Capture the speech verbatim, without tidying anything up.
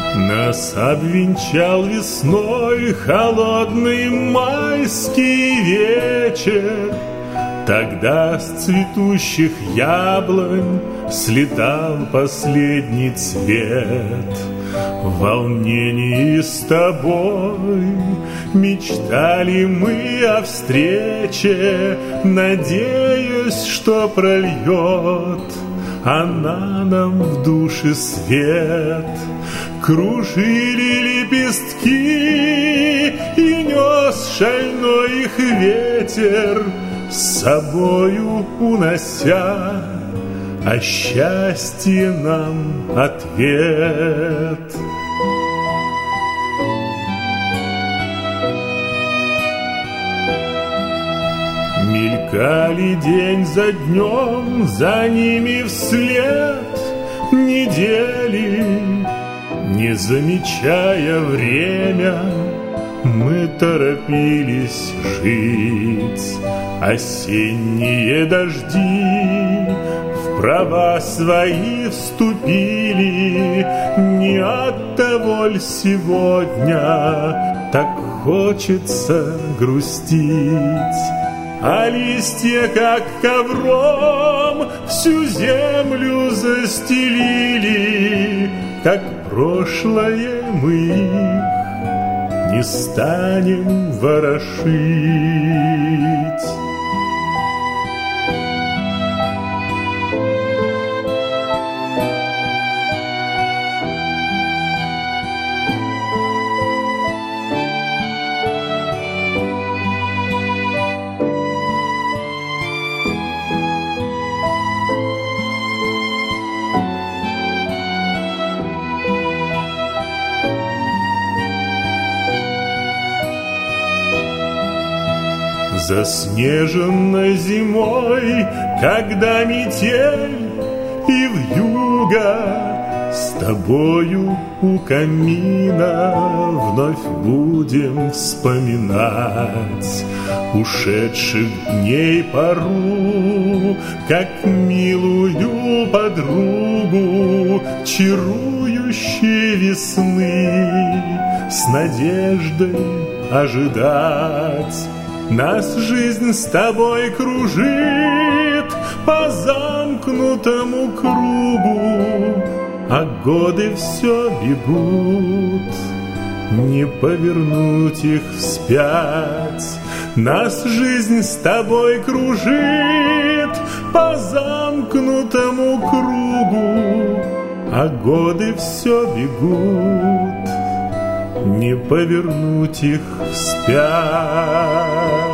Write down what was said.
Нас обвенчал весной холодный майский вечер. Тогда с цветущих яблонь слетал последний цвет. В волнении с тобой мечтали мы о встрече, надеясь, что прольет она нам в душе свет. Кружили лепестки, и нес шальной их ветер, с собою унося о счастье нам ответ. Мелькали день за днем, за ними вслед недели. Не замечая время, мы торопились жить. Осенние дожди в права свои вступили. Не от того ль сегодня так хочется грустить? А листья, как ковром, всю землю застелили. Как прошлое мы их не станем ворошить. Заснеженной зимой, когда метель и вьюга, с тобою у камина вновь будем вспоминать ушедших дней пору, как милую подругу, чарующей весны, с надеждой ожидать. Нас жизнь с тобой кружит по замкнутому кругу, а годы все бегут, не повернуть их вспять. Нас жизнь с тобой кружит по замкнутому кругу, а годы все бегут, не повернуть их вспять.